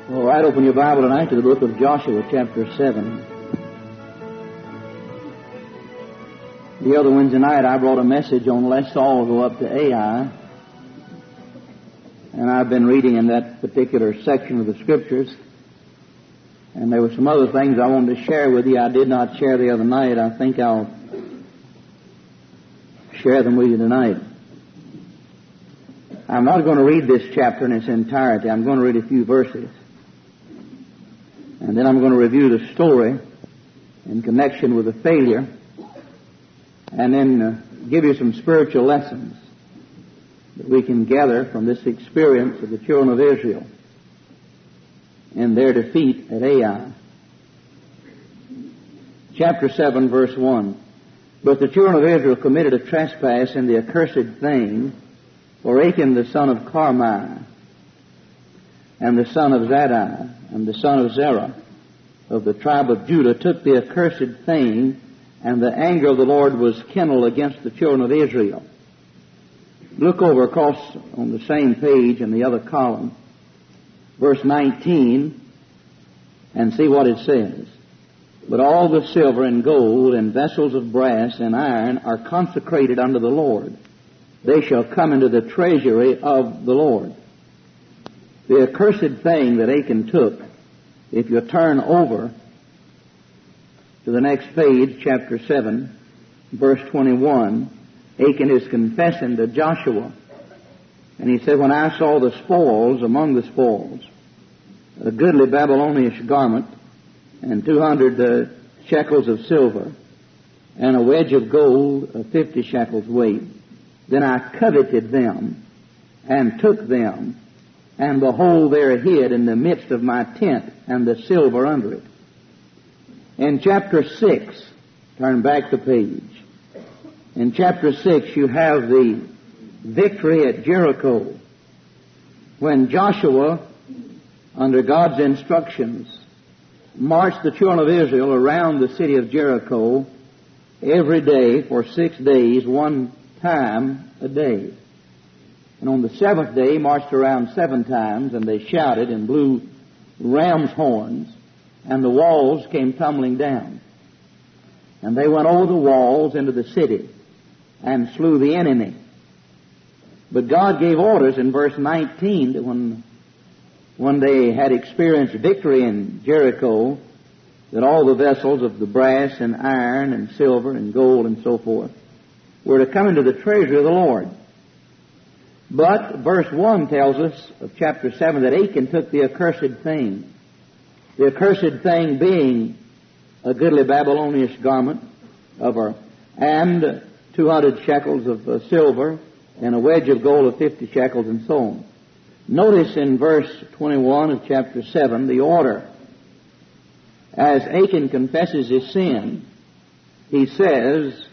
All right, open your Bible tonight to the book of Joshua, chapter 7. The other Wednesday night I brought a message on Let Saul Go Up to Ai. And I've been reading in that particular section of the Scriptures. And there were some other things I wanted to share with you I did not share the other night. I think I'll share them with you tonight. I'm not going to read this chapter in its entirety. I'm going to read a few verses. And then I'm going to review the story in connection with the failure, and then give you some spiritual lessons that we can gather from this experience of the children of Israel and their defeat at Ai. Chapter 7, verse 1. But the children of Israel committed a trespass in the accursed thing, for Achan the son of Carmi, and the son of Zadai, and the son of Zerah, of the tribe of Judah, took the accursed thing, and the anger of the Lord was kindled against the children of Israel. Look over across on the same page in the other column, verse 19, and see what it says. But all the silver and gold and vessels of brass and iron are consecrated unto the Lord. They shall come into the treasury of the Lord. The accursed thing that Achan took, if you turn over to the next page, chapter 7, verse 21, Achan is confessing to Joshua. And he said, when I saw the spoils, among the spoils, a goodly Babylonish garment, and 200 shekels of silver, and a wedge of gold of 50 shekels weight, then I coveted them, and took them, and behold, they are hid in the midst of my tent, and the silver under it. In chapter 6, turn back the page. In chapter 6, you have the victory at Jericho, when Joshua, under God's instructions, marched the children of Israel around the city of Jericho every day for 6 days, one time a day. And on the seventh day, marched around 7 times, and they shouted and blew ram's horns, and the walls came tumbling down. And they went over the walls into the city and slew the enemy. But God gave orders in verse 19 that when they had experienced victory in Jericho, that all the vessels of the brass and iron and silver and gold and so forth were to come into the treasury of the Lord. But verse 1 tells us of chapter 7 that Achan took the accursed thing. The accursed thing being a goodly Babylonish garment and 200 shekels of silver and a wedge of gold of 50 shekels and so on. Notice in verse 21 of chapter 7 the order. As Achan confesses his sin, he says,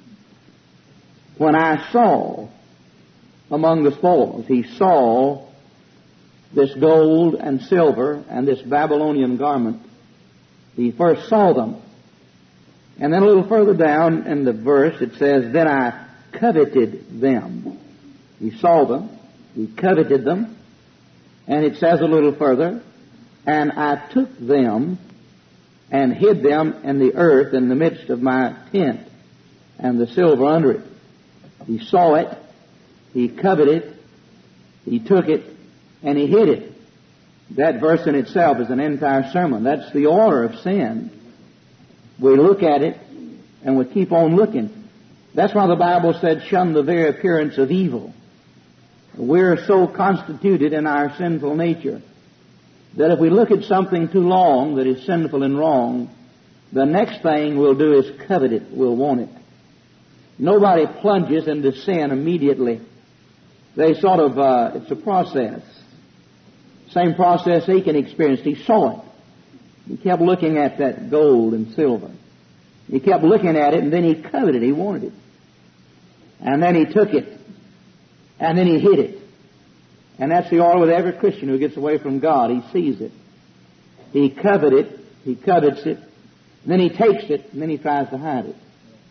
when I saw among the spoils, he saw this gold and silver and this Babylonian garment. He first saw them. And then a little further down in the verse it says, then I coveted them. He saw them, he coveted them, and it says a little further, and I took them and hid them in the earth in the midst of my tent, and the silver under it. He saw it, he coveted it, he took it, and he hid it. That verse in itself is an entire sermon. That's the order of sin. We look at it, and we keep on looking. That's why the Bible said, shun the very appearance of evil. We're so constituted in our sinful nature that if we look at something too long that is sinful and wrong, the next thing we'll do is covet it. We'll want it. Nobody plunges into sin immediately. They sort of, it's a process. Same process Achan experienced. He saw it. He kept looking at that gold and silver. He kept looking at it, and then he coveted it. He wanted it. And then he took it. And then he hid it. And that's the order with every Christian who gets away from God. He sees it. He covets it. He covets it. And then he takes it, and then he tries to hide it.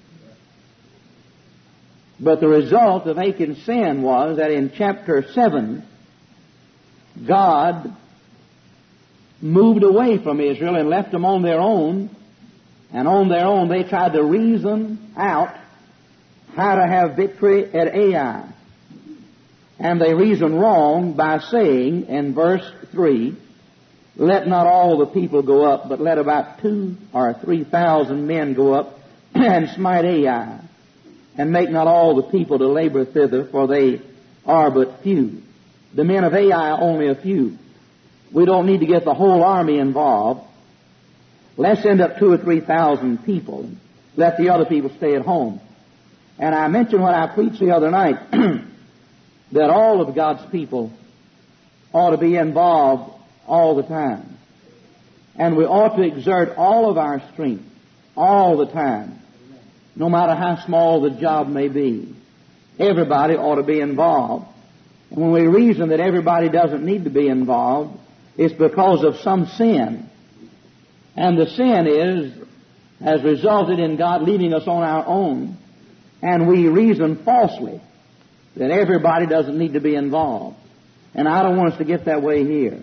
But the result of Achan's sin was that in chapter 7, God moved away from Israel and left them on their own, and on their own they tried to reason out how to have victory at Ai. And they reasoned wrong by saying in verse 3, let not all the people go up, but let about 2,000 or 3,000 men go up and smite Ai, and make not all the people to labor thither, for they are but few. The men of Ai only a few. We don't need to get the whole army involved. Let's send up 2,000 or 3,000 people. Let the other people stay at home. And I mentioned when I preached the other night that all of God's people ought to be involved all the time. And we ought to exert all of our strength all the time, no matter how small the job may be. Everybody ought to be involved. And when we reason that everybody doesn't need to be involved, it's because of some sin. And the sin has resulted in God leaving us on our own, and we reason falsely that everybody doesn't need to be involved. And I don't want us to get that way here.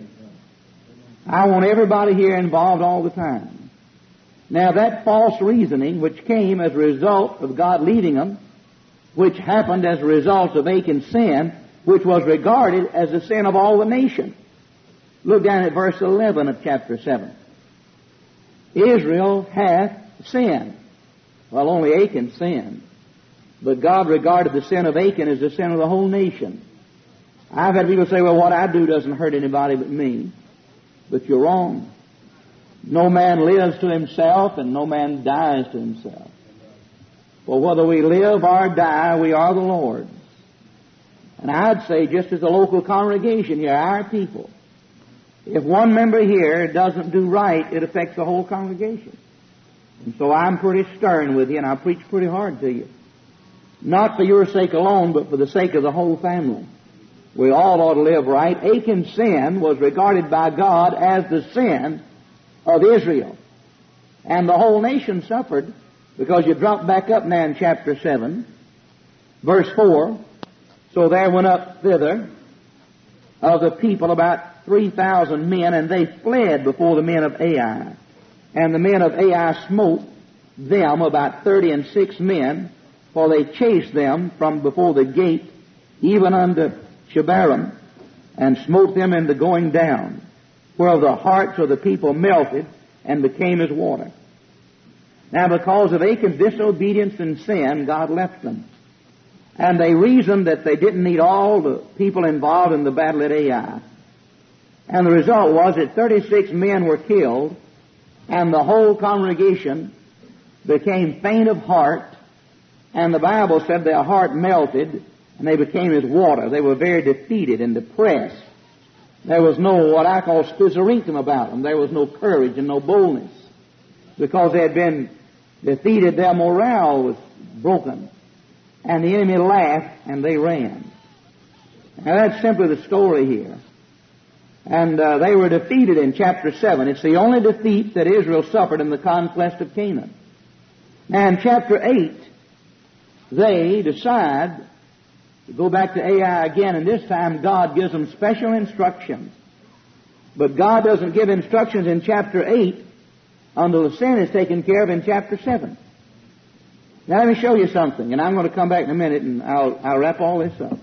I want everybody here involved all the time. Now that false reasoning, which came as a result of God leading them, which happened as a result of Achan's sin, which was regarded as the sin of all the nation. Look down at verse 11 of chapter 7. Israel hath sinned. Well, only Achan sinned. But God regarded the sin of Achan as the sin of the whole nation. I've had people say, well, what I do doesn't hurt anybody but me. But you're wrong. No man lives to himself, and no man dies to himself. For whether we live or die, we are the Lord's. And I'd say, just as a local congregation here, our people, if one member here doesn't do right, it affects the whole congregation. And so I'm pretty stern with you, and I preach pretty hard to you. Not for your sake alone, but for the sake of the whole family. We all ought to live right. Achan's sin was regarded by God as the sin of Israel. And the whole nation suffered, because you drop back up now in chapter 7, verse 4. So there went up thither of the people about 3,000 men, and they fled before the men of Ai. And the men of Ai smote them, about 36 men, for they chased them from before the gate, even unto Shebarim, and smote them in the going down, whereof the hearts of the people melted and became as water. Now because of Achan's disobedience and sin, God left them. And they reasoned that they didn't need all the people involved in the battle at Ai. And the result was that 36 men were killed, and the whole congregation became faint of heart, and the Bible said their heart melted, and they became as water. They were very defeated and depressed. There was no, what I call, spizzarinkum about them. There was no courage and no boldness. Because they had been defeated, their morale was broken. And the enemy laughed, and they ran. Now that's simply the story here. And they were defeated in chapter 7. It's the only defeat that Israel suffered in the conquest of Canaan. Now in chapter 8, they decide to go back to Ai again, and this time God gives them special instructions. But God doesn't give instructions in chapter 8 until the sin is taken care of in chapter 7. Now let me show you something, and I'm going to come back in a minute and I'll wrap all this up.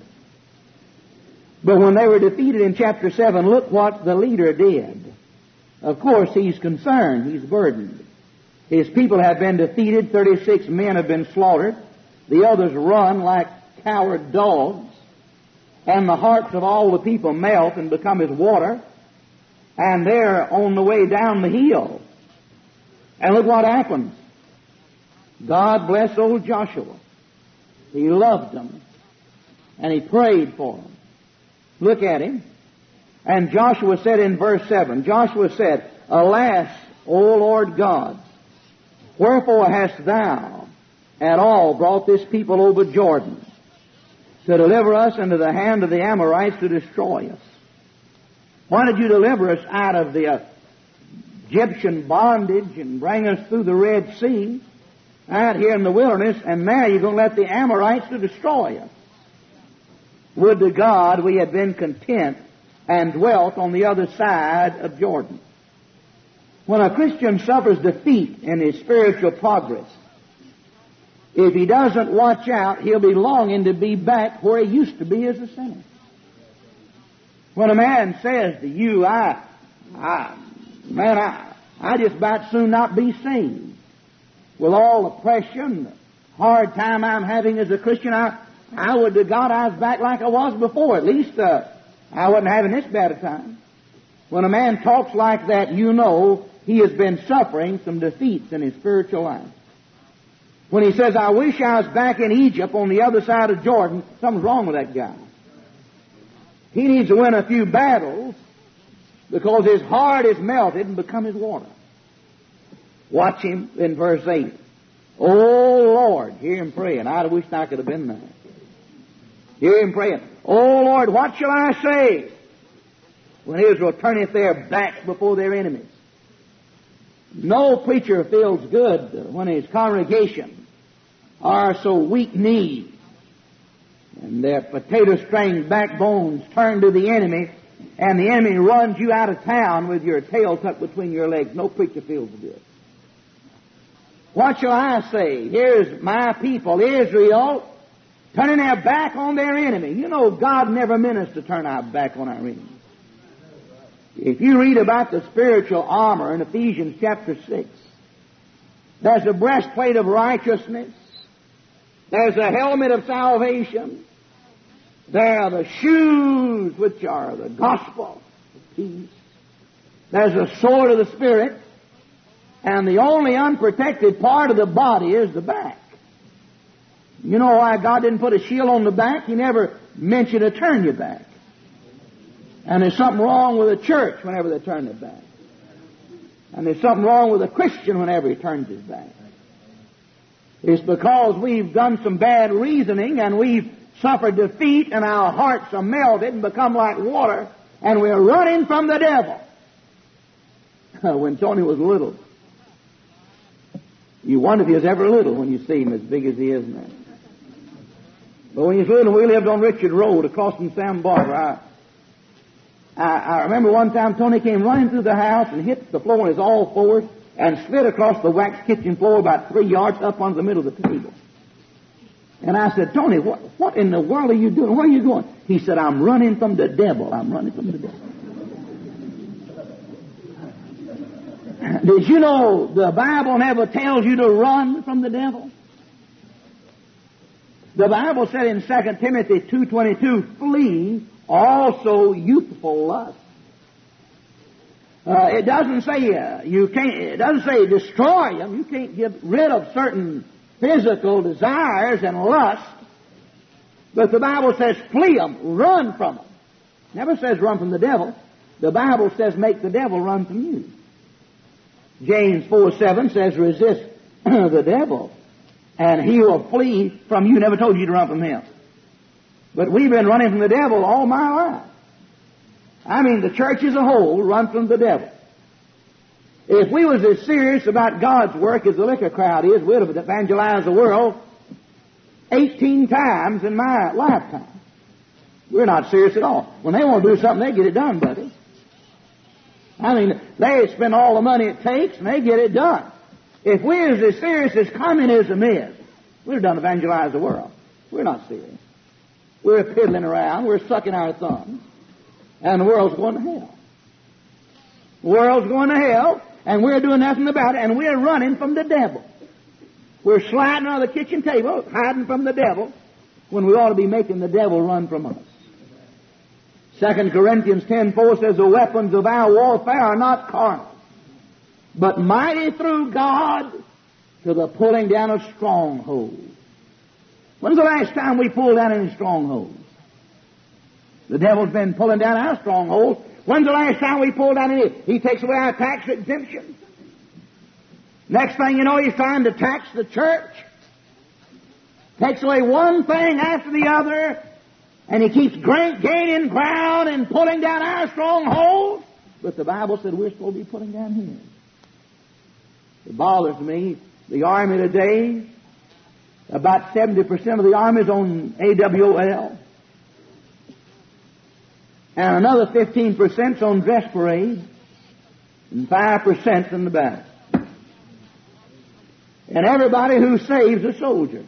But when they were defeated in chapter 7, look what the leader did. Of course, he's concerned. He's burdened. His people have been defeated. 36 men have been slaughtered. The others run like coward dogs. And the hearts of all the people melt and become as water. And they're on the way down the hill. And look what happens. God bless old Joshua. He loved them. And he prayed for them. Look at him. And Joshua said in verse 7, Joshua said, Alas, O Lord God, wherefore hast thou at all brought this people over Jordan to deliver us into the hand of the Amorites to destroy us? Why did you deliver us out of the Egyptian bondage and bring us through the Red Sea, out here in the wilderness, and now you're going to let the Amorites to destroy us? Would to God we had been content and dwelt on the other side of Jordan. When a Christian suffers defeat in his spiritual progress, if he doesn't watch out, he'll be longing to be back where he used to be as a sinner. When a man says to you, I just about soon not be saved. With all the pressure, the hard time I'm having as a Christian, I would to God I was back like I was before. At least I wasn't having this bad a time. When a man talks like that, you know he has been suffering some defeats in his spiritual life. When he says, I wish I was back in Egypt on the other side of Jordan, something's wrong with that guy. He needs to win a few battles because his heart is melted and become as water. Watch him in verse 8. Oh Lord, hear him praying. I wish I could have been there. Hear him praying. Oh Lord, what shall I say when Israel turneth their backs before their enemies? No preacher feels good when his congregation are so weak-kneed and their potato-string backbones turn to the enemy and the enemy runs you out of town with your tail tucked between your legs. No preacher feels good. What shall I say? Here's my people, Israel, turning their back on their enemy. You know, God never meant us to turn our back on our enemy. If you read about the spiritual armor in Ephesians chapter 6, there's a breastplate of righteousness. There's a helmet of salvation. There are the shoes, which are the gospel of peace. There's a sword of the Spirit. And the only unprotected part of the body is the back. You know why God didn't put a shield on the back? He never mentioned to turn your back. And there's something wrong with a church whenever they turn their back. And there's something wrong with a Christian whenever he turns his back. It's because we've done some bad reasoning and we've suffered defeat and our hearts are melted and become like water and we're running from the devil. When Tony was little, you wonder if he was ever little when you see him as big as he is now. But when he was little, we lived on Richard Road across from Sam Barber. I remember one time Tony came running through the house and hit the floor on his all fours and slid across the waxed kitchen floor about 3 yards up onto the middle of the table. And I said, Tony, what in the world are you doing? Where are you going? He said, I'm running from the devil. I'm running from the devil. Did you know the Bible never tells you to run from the devil? The Bible said in 2 Timothy 2:22, flee also youthful lust. It doesn't say you can't. It doesn't say destroy them. You can't get rid of certain physical desires and lust. But the Bible says flee them, run from them. It never says run from the devil. The Bible says make the devil run from you. James 4:7 says resist the devil, and he will flee from you. Never told you to run from him. But we've been running from the devil all my life. I mean, the church as a whole run from the devil. If we was as serious about God's work as the liquor crowd is, we'd have evangelized the world 18 times in my lifetime. We're not serious at all. When they want to do something, they get it done, buddy. I mean, they spend all the money it takes and they get it done. If we're as serious as communism is, we'd have done evangelize the world. We're not serious. We're piddling around, we're sucking our thumbs, and the world's going to hell. The world's going to hell, and we're doing nothing about it, and we're running from the devil. We're sliding on the kitchen table, hiding from the devil, when we ought to be making the devil run from us. 2 Corinthians 10:4 says, the weapons of our warfare are not carnal, but mighty through God to the pulling down of strongholds. When's the last time we pulled down any strongholds? The devil's been pulling down our strongholds. When's the last time we pulled down any? He takes away our tax exemption. Next thing you know, he's trying to tax the church. Takes away one thing after the other, and he keeps gaining ground and pulling down our strongholds. But the Bible said we're supposed to be pulling down his. It bothers me. The army today, about 70% of the army is on AWOL. And another 15% is on dress parade. and 5% in the back. And everybody who saves a soldier.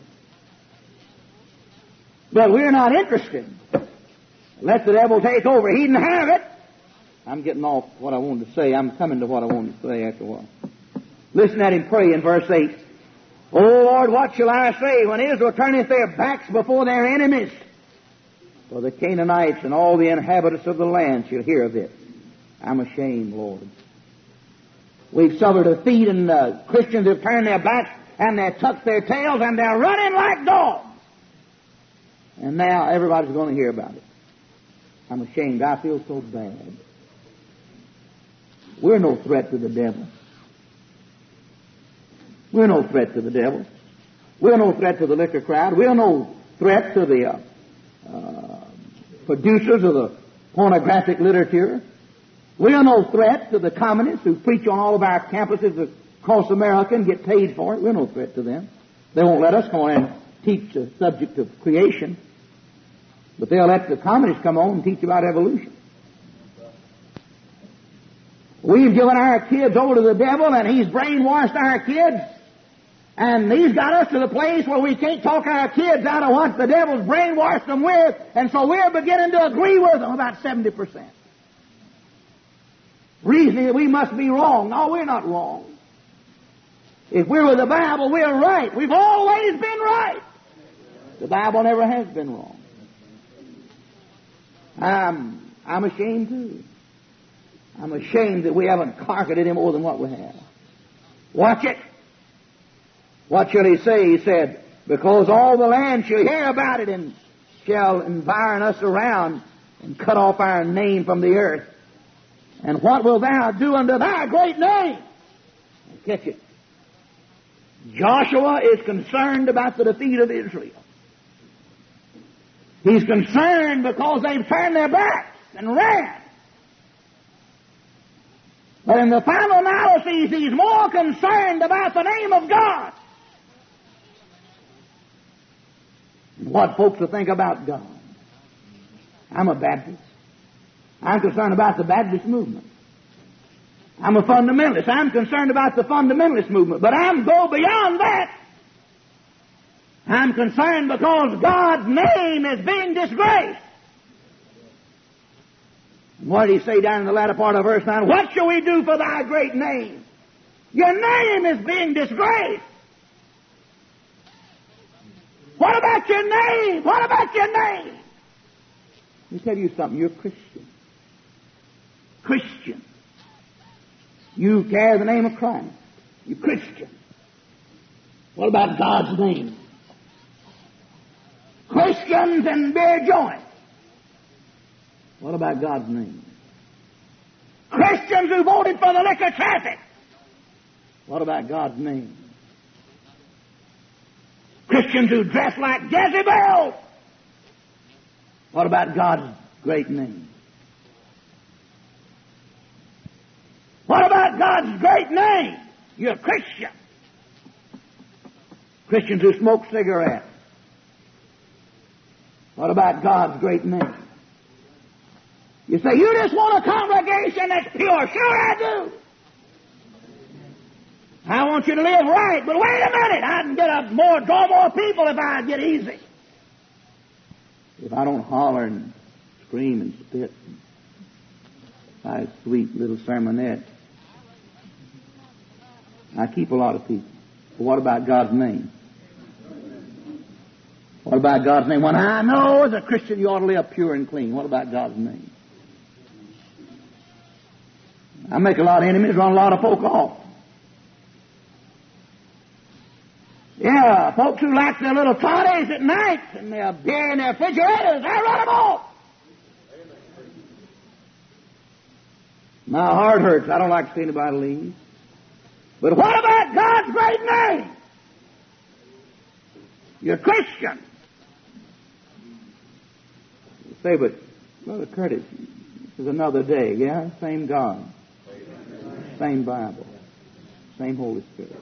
But we're not interested. Let the devil take over. He didn't have it. I'm getting off what I wanted to say. I'm coming to what I wanted to say after a while. Listen at him pray in verse 8. O Lord, what shall I say when Israel turneth their backs before their enemies? For the Canaanites and all the inhabitants of the land shall hear of it. I'm ashamed, Lord. We've suffered defeat, and Christians have turned their backs and they've tucked their tails and they're running like dogs. And now everybody's going to hear about it. I'm ashamed. I feel so bad. We're no threat to the devil. We're no threat to the devil. We're no threat to the liquor crowd. We're no threat to the producers of the pornographic literature. We're no threat to the communists who preach on all of our campuses across America and get paid for it. We're no threat to them. They won't let us come on and teach the subject of creation. But they'll let the communists come on and teach about evolution. We've given our kids over to the devil, and he's brainwashed our kids. And he's got us to the place where we can't talk our kids out of what the devil's brainwashed them with. And so we're beginning to agree with them about 70%. Reasoning that we must be wrong. No, we're not wrong. If we're with the Bible, we're right. We've always been right. The Bible never has been wrong. I'm ashamed too. I'm ashamed that we haven't carpeted him more than what we have. Watch it. What shall he say? He said, because all the land shall hear about it and shall environ us around and cut off our name from the earth. And what wilt thou do unto thy great name? Catch it. Joshua is concerned about the defeat of Israel. He's concerned because they've turned their backs and ran. But in the final analysis, he's more concerned about the name of God and what folks will think about God. I'm a Baptist. I'm concerned about the Baptist movement. I'm a fundamentalist. I'm concerned about the fundamentalist movement. But I'm go beyond that. I'm concerned because God's name is being disgraced. What did he say down in the latter part of verse 9? What shall we do for thy great name? Your name is being disgraced. What about your name? What about your name? Let me tell you something. You're a Christian. Christian. You carry the name of Christ. You're Christian. What about God's name? Christians and beer joints. What about God's name? Christians who voted for the liquor traffic. What about God's name? Christians who dress like Jezebel. What about God's great name? What about God's great name? You're a Christian. Christians who smoke cigarettes. What about God's great name? You say, you just want a congregation that's pure. Sure I do. I want you to live right, but wait a minute. I can draw more people if I get easy. If I don't holler and scream and spit. My sweet little sermonette. I keep a lot of people. But what about God's name? What about God's name? When I know as a Christian you ought to live pure and clean. What about God's name? I make a lot of enemies, run a lot of folk off. Yeah, folks who like their little toddies at night and their beer in their refrigerators, I run them off. My heart hurts. I don't like to see anybody leave. But what about God's great name? You're a Christian. You say, but Brother Curtis, this is another day. Yeah, same God. Same Bible. Same Holy Spirit.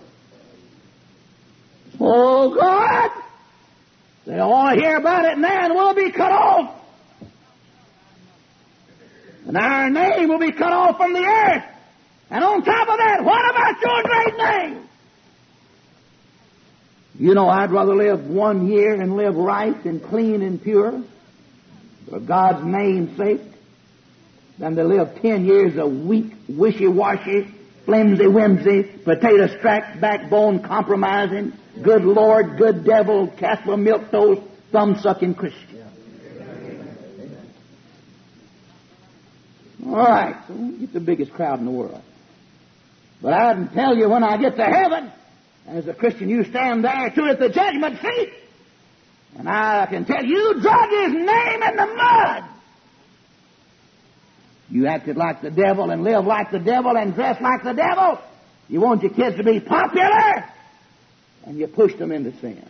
Oh, God! They all hear about it now and we'll be cut off. And our name will be cut off from the earth. And only You know, I'd rather live 1 year and live right and clean and pure for God's name's sake than to live 10 years of weak, wishy-washy, flimsy-whimsy, potato-strapped, backbone compromising, good Lord, good devil, Casper milk toast, thumb-sucking Christian. All right, so we get the biggest crowd in the world. But I can tell you when I get to heaven, as a Christian, you stand there too at the judgment seat, and I can tell you drug his name in the mud. You acted like the devil and lived like the devil and dressed like the devil. You want your kids to be popular, and you pushed them into sin.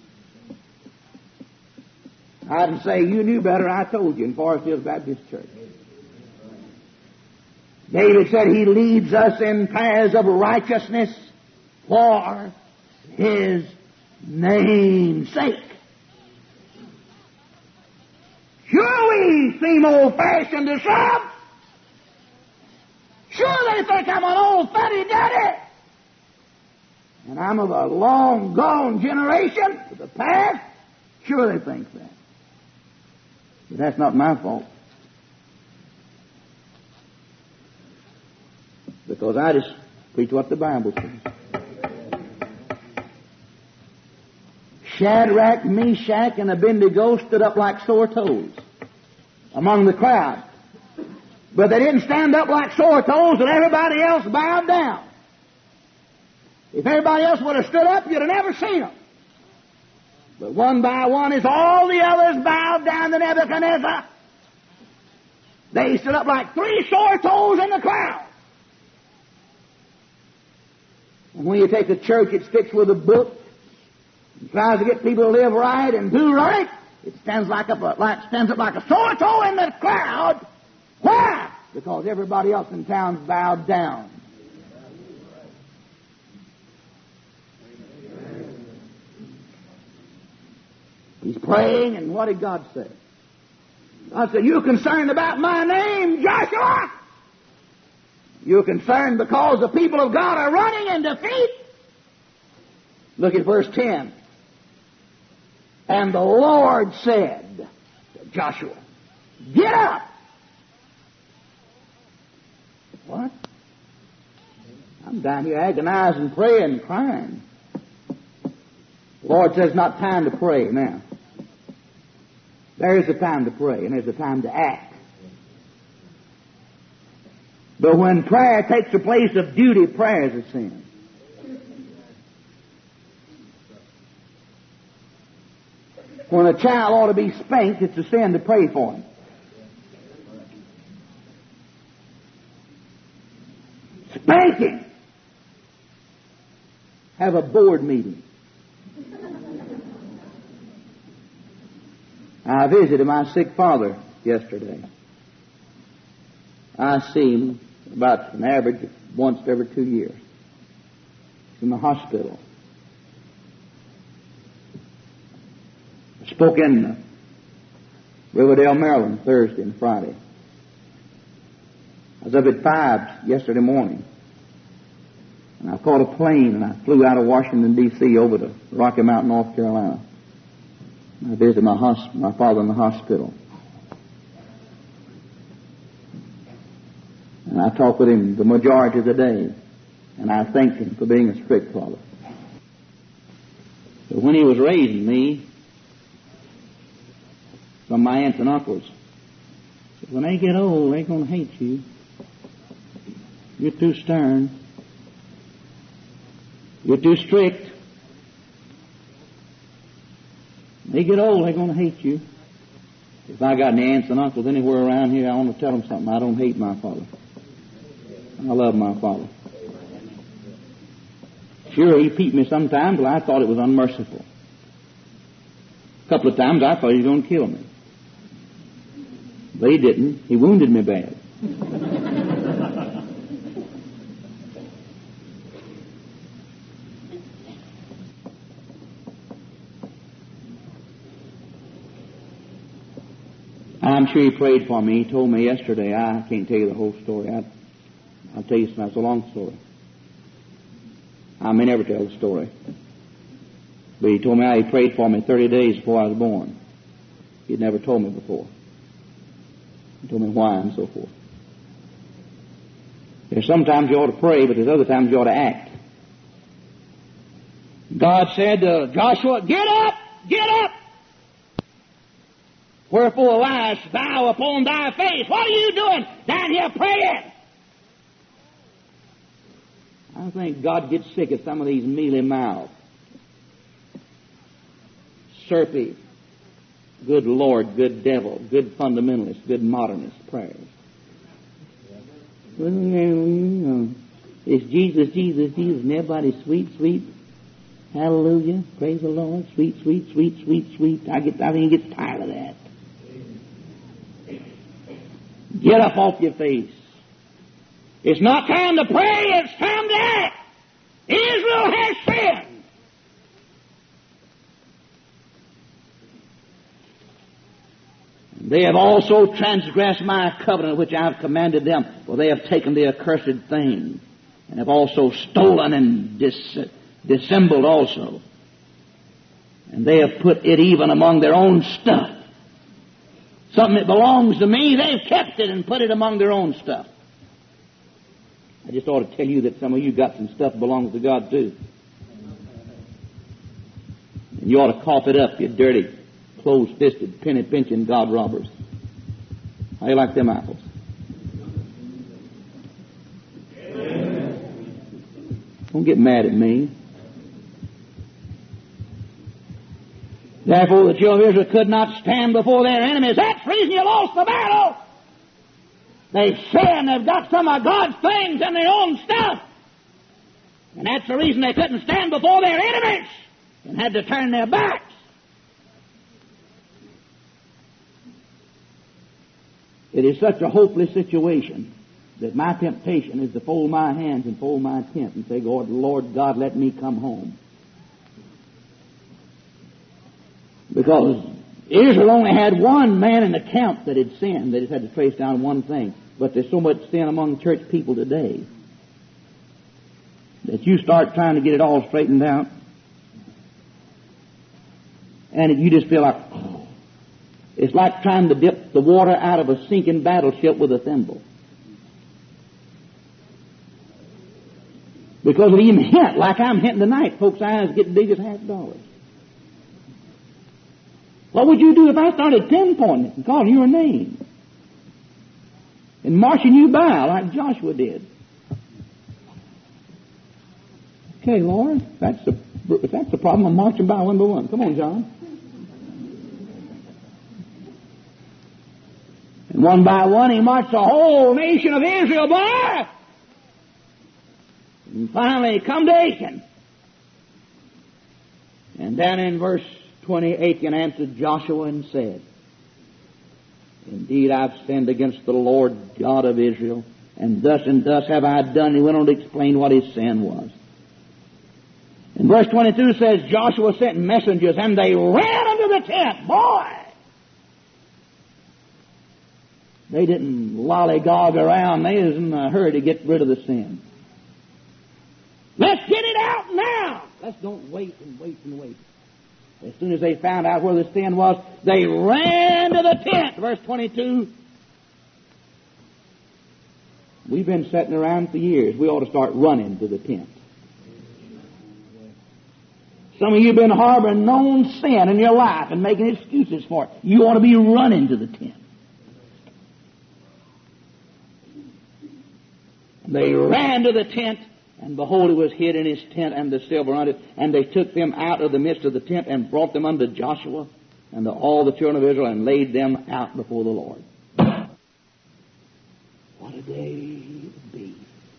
I didn't say you knew better. I told you in Forest Hills Baptist Church. David said he leads us in paths of righteousness for his name's sake. Sure, we seem old-fashioned to some. Sure, they think I'm an old fuddy-duddy. And I'm of a long-gone generation of the past. Sure, they think that. But that's not my fault. Because I just preach what the Bible says. Shadrach, Meshach, and Abednego stood up like sore toes among the crowd. But they didn't stand up like sore toes and everybody else bowed down. If everybody else would have stood up, you'd have never seen them. But one by one, as all the others bowed down to Nebuchadnezzar, they stood up like 3 sore toes in the crowd. And when you take a church that sticks with a book and tries to get people to live right and do right, it stands up like a sore toe in the crowd. Why? Because everybody else in town's bowed down. He's praying, and what did God say? God said, "You're concerned about my name, Joshua? You're concerned because the people of God are running in defeat?" Look at verse 10. And the Lord said to Joshua, "Get up." What? I'm down here agonizing, praying, crying. The Lord says, not time to pray now. There's a time to pray, and there's a time to act. But when prayer takes the place of duty, prayer is a sin. When a child ought to be spanked, it's a sin to pray for him. Spanking. Have a board meeting. I visited my sick father yesterday. I see him about an average of once every 2 years. He's in the hospital. I spoke in Riverdale, Maryland, Thursday and Friday. I was up at 5 yesterday morning. And I caught a plane and I flew out of Washington, D.C. over to Rocky Mount, North Carolina. I visited my father in the hospital. And I talked with him the majority of the day. And I thanked him for being a strict father. But when he was raising me, some of my aunts and uncles said, when they get old, they're going to hate you. You're too stern. You're too strict. When they get old, they're going to hate you. If I got any aunts and uncles anywhere around here, I want to tell them something. I don't hate my father. I love my father. Sure, he peeped me sometimes, but I thought it was unmerciful. A couple of times I thought he was going to kill me. But he didn't. He wounded me bad. I'm sure he prayed for me. He told me yesterday, I can't tell you the whole story. I'll tell you something. It's a long story. I may never tell the story. But he told me how he prayed for me 30 days before I was born. He'd never told me before. He told me why and so forth. There's sometimes you ought to pray, but there's other times you ought to act. God said to Joshua, "Get up! Get up! Wherefore liest thou upon thy face?" What are you doing down here praying? I think God gets sick of some of these mealy-mouthed, syrupy, good Lord, good devil, good fundamentalist, good modernist prayers. It's Jesus, Jesus, Jesus, and everybody's sweet, sweet. Hallelujah. Praise the Lord. Sweet, sweet, sweet, sweet, sweet. I think he gets tired of that. Get up off your face. It's not time to pray, it's time to act. Israel has sinned. They have also transgressed my covenant which I have commanded them, for they have taken the accursed thing, and have also stolen and dissembled also. And they have put it even among their own stuff. Something that belongs to me, they've kept it and put it among their own stuff. I just ought to tell you that some of you got some stuff that belongs to God too. And you ought to cough it up, you dirty, close-fisted, penny-pinching God robbers. How you like them apples? Don't get mad at me. Therefore the children of Israel could not stand before their enemies. That's the reason you lost the battle. They've sinned. They've got some of God's things in their own stuff. And that's the reason they couldn't stand before their enemies and had to turn their backs. It is such a hopeless situation that my temptation is to fold my hands and fold my tent and say, Lord God, let me come home. Because Israel only had one man in the camp that had sinned. They just had to trace down one thing. But there's so much sin among church people today that you start trying to get it all straightened out, and you just feel like, it's like trying to dip the water out of a sinking battleship with a thimble. Because we even hint, like I'm hinting tonight, folks' eyes get big as $50. What would you do if I started pinpointing it and calling your name and marching you by like Joshua did? Okay, Lord, if that's the problem, I'm marching by one by one. Come on, John. And one by one, he marched the whole nation of Israel by. And finally, he come to Achan. And down in verse 20, Achan answered Joshua and said, Indeed, I've sinned against the Lord God of Israel, and thus have I done. He went on to explain what his sin was. And verse 22 says, Joshua sent messengers, and they ran unto the tent. Boy! They didn't lollygog around. They was in a hurry to get rid of the sin. Let's get it out now! Let's don't wait and wait and wait. As soon as they found out where the sin was, they ran to the tent. Verse 22. We've been sitting around for years. We ought to start running to the tent. Some of you have been harboring known sin in your life and making excuses for it. You ought to be running to the tent. They ran to the tent, and behold, it was hid in his tent, and the silver on it. And they took them out of the midst of the tent, and brought them unto Joshua and to all the children of Israel, and laid them out before the Lord. What a day it would be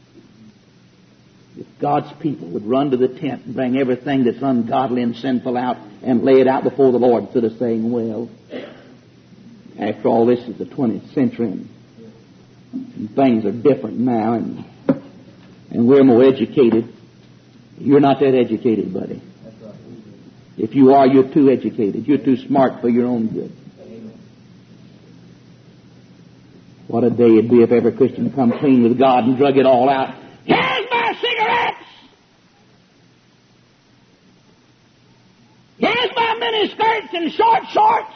if God's people would run to the tent and bring everything that's ungodly and sinful out and lay it out before the Lord, instead of saying, well, after all, this is the 20th century, and things are different now, and we're more educated. You're not that educated, buddy. If you are, you're too educated. You're too smart for your own good. What a day it'd be if every Christian come clean with God and drug it all out. Here's my cigarettes! Here's my mini skirts and short shorts.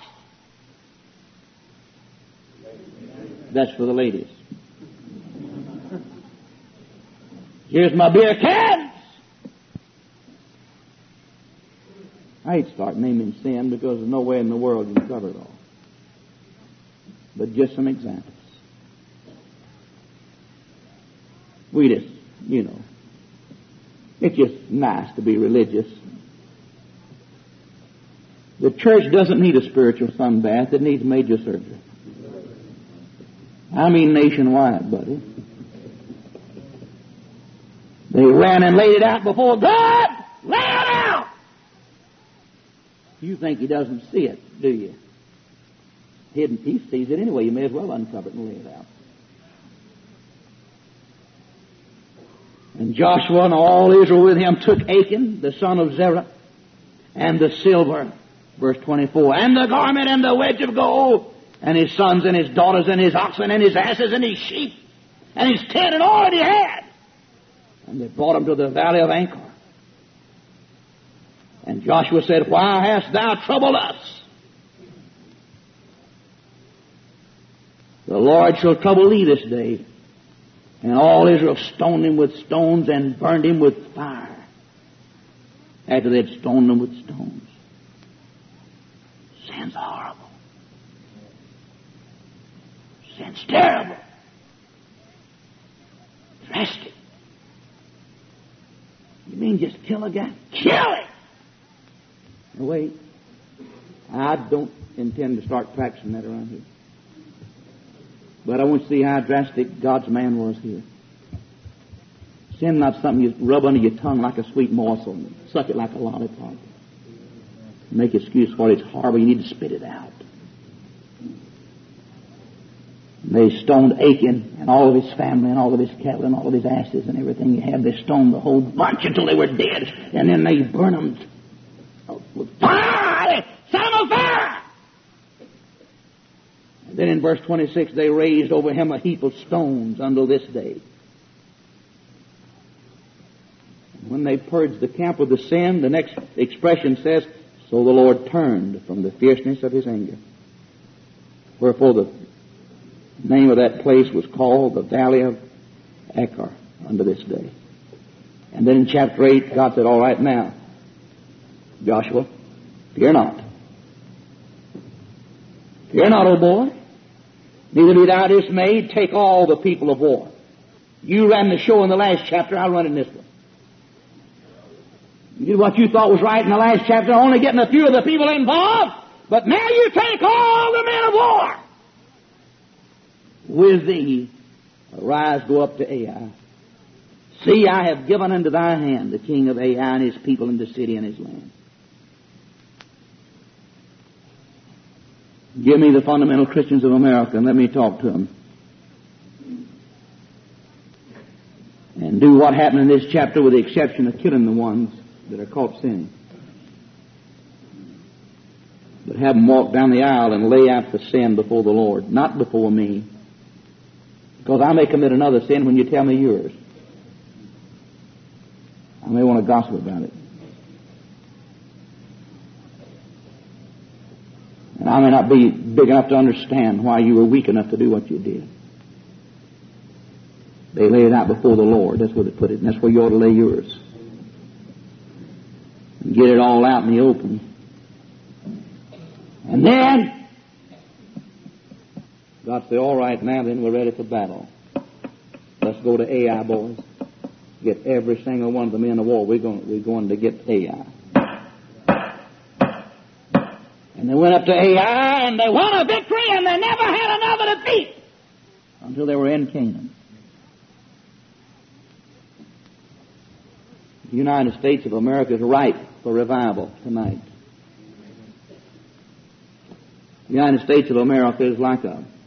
That's for the ladies. Here's my beer cans. I hate to start naming sin because there's no way in the world you can cover it all. But just some examples. We just, it's just nice to be religious. The church doesn't need a spiritual sunbath. It needs major surgery. I mean nationwide, buddy. They ran and laid it out before God. Lay it out! You think he doesn't see it, do you? He sees it anyway. You may as well uncover it and lay it out. And Joshua and all Israel with him took Achan, the son of Zerah, and the silver, verse 24, and the garment and the wedge of gold, and his sons and his daughters and his oxen and his asses and his sheep and his tent and all that he had. And they brought him to the valley of Achor. And Joshua said, why hast thou troubled us? The Lord shall trouble thee this day. And all Israel stoned him with stones and burned him with fire. After they had stoned him with stones. Sin's horrible. Sin's terrible. Drastic. You mean just kill a guy? Kill him! Wait. I don't intend to start practicing that around here. But I want to see how drastic God's man was here. Sin not something you rub under your tongue like a sweet morsel and suck it like a lollipop. Make excuse for it. It's horrible. You need to spit it out. And they stoned Achan and all of his family and all of his cattle and all of his asses and everything he had. They stoned the whole bunch until they were dead. And then they burned them with fire. They set them on fire. And then in verse 26, they raised over him a heap of stones until this day. When they purged the camp of the sin, the next expression says, so the Lord turned from the fierceness of his anger. Wherefore the name of that place was called the Valley of Achor unto this day. And then in chapter 8, God said, all right now, Joshua, fear not. Fear not, O boy. Neither be thou dismayed. Take all the people of war. You ran the show in the last chapter. I'll run in this one. You did what you thought was right in the last chapter, only getting a few of the people involved. But now you take all the men of war. With thee, arise, go up to Ai. See, I have given unto thy hand the king of Ai and his people and the city and his land. Give me the fundamental Christians of America and let me talk to them. And do what happened in this chapter with the exception of killing the ones that are caught sinning. But have them walk down the aisle and lay out the sin before the Lord, not before me. Because I may commit another sin when you tell me yours. I may want to gossip about it. And I may not be big enough to understand why you were weak enough to do what you did. They lay it out before the Lord. That's where they put it. And that's where you ought to lay yours. And get it all out in the open. And then, God said, all right, now then we're ready for battle. Let's go to Ai, boys. Get every single one of the men of war. We're going to get Ai. And they went up to Ai and they won a victory and they never had another defeat until they were in Canaan. The United States of America is ripe for revival tonight. The United States of America is like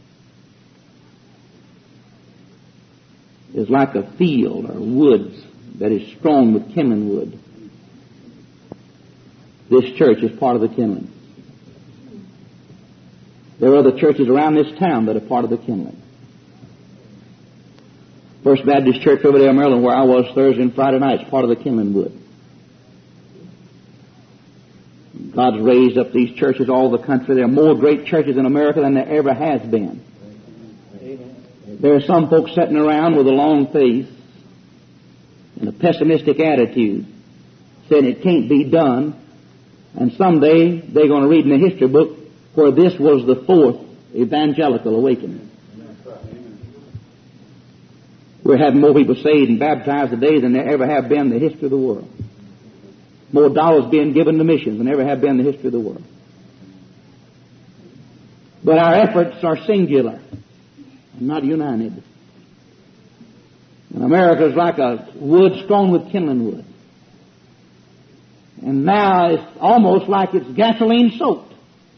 a field or woods that is strewn with kindling wood. This church is part of the kindling. There are other churches around this town that are part of the kindling. First Baptist Church over there in Maryland, where I was Thursday and Friday nights, part of the kindling wood. God's raised up these churches all over the country. There are more great churches in America than there ever has been. There are some folks sitting around with a long face and a pessimistic attitude, saying it can't be done, and someday they're going to read in the history book where this was the fourth evangelical awakening. We're having more people saved and baptized today than there ever have been in the history of the world. More dollars being given to missions than ever have been in the history of the world. But our efforts are singular and not united. And America is like a wood strewn with kindling wood. And now it's almost like it's gasoline soaked.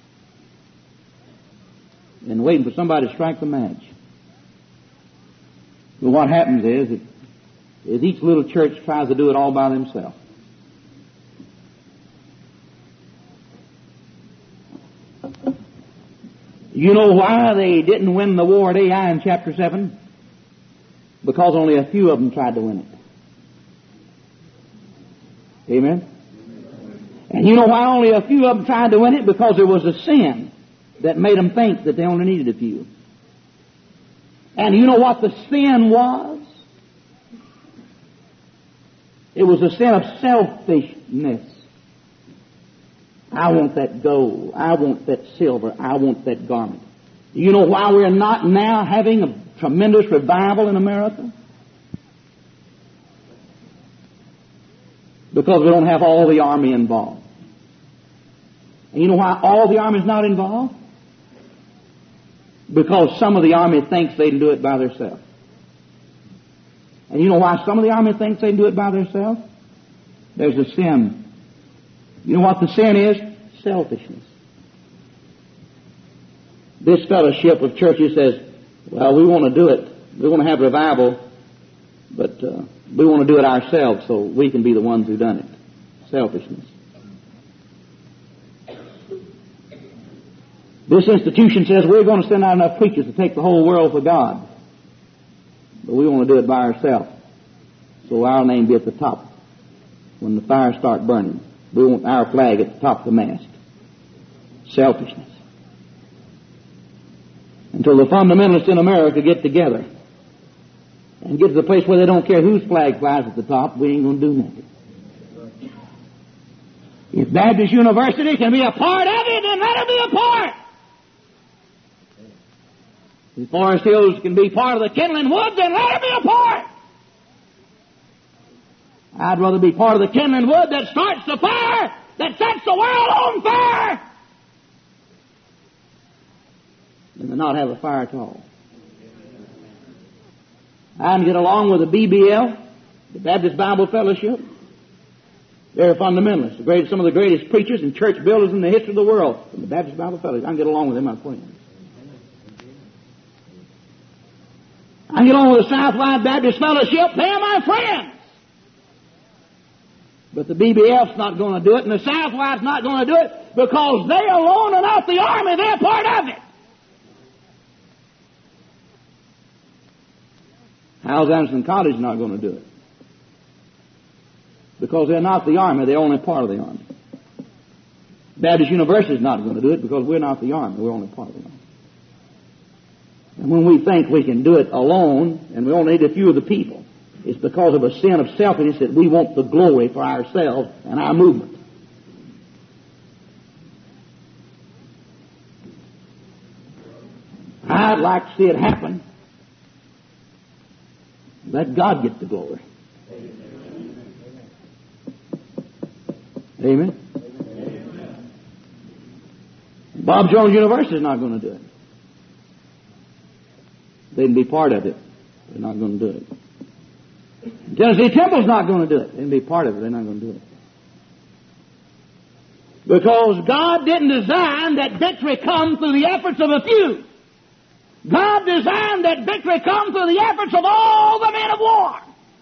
And waiting for somebody to strike the match. But what happens is each little church tries to do it all by themselves. You know why they didn't win the war at Ai in chapter 7? Because only a few of them tried to win it. Amen? And you know why only a few of them tried to win it? Because there was a sin that made them think that they only needed a few. And you know what the sin was? It was a sin of selfishness. I want that gold. I want that silver. I want that garment. You know why we're not now having a tremendous revival in America? Because we don't have all the army involved. And you know why all the army is not involved? Because some of the army thinks they can do it by themselves. And you know why some of the army thinks they can do it by themselves? There's a sin. You know what the sin is? Selfishness. This fellowship of churches says, well, we want to do it. We want to have revival, but we want to do it ourselves so we can be the ones who've done it. Selfishness. This institution says we're going to send out enough preachers to take the whole world for God. But we want to do it by ourselves. So our name be at the top when the fires start burning. We want our flag at the top of the mast. Selfishness. Until the fundamentalists in America get together and get to the place where they don't care whose flag flies at the top, we ain't going to do nothing. If Baptist University can be a part of it, then let it be a part. If Forest Hills can be part of the kindling wood, then let it be a part. I'd rather be part of the kindling wood that starts the fire, that sets the world on fire, than to not have a fire at all. I can get along with the BBL, the Baptist Bible Fellowship. They're fundamentalists, some of the greatest preachers and church builders in the history of the world. From the Baptist Bible Fellowship, I can get along with them, my friends. I can get along with the Southwide Baptist Fellowship. They're my friends. But the BBF's not going to do it, and the Southwide's not going to do it, because they alone are not the army. They're part of it. How's Anderson College not going to do it? Because they're not the army. They're only part of the army. Baptist University is not going to do it because we're not the army. We're only part of the army. And when we think we can do it alone, and we only need a few of the people, it's because of a sin of selfishness that we want the glory for ourselves and our movement. I'd like to see it happen. Let God get the glory. Amen. Bob Jones University is not going to do it. They can be part of it. They're not going to do it. Tennessee Temple's not going to do it. They can be part of it. They're not going to do it. Because God didn't design that victory come through the efforts of a few. God designed that victory come through the efforts of all the men of war.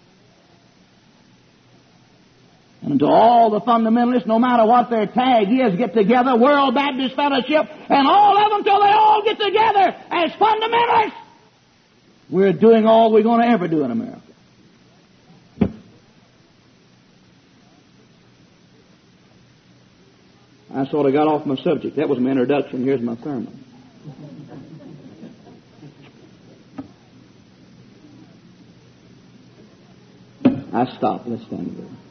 And to all the fundamentalists, no matter what their tag is, get together, World Baptist Fellowship, and all of them till they all get together as fundamentalists. We're doing all we're going to ever do in America. I sort of got off my subject. That was my introduction. Here's my sermon. I stopped. Let's stand there.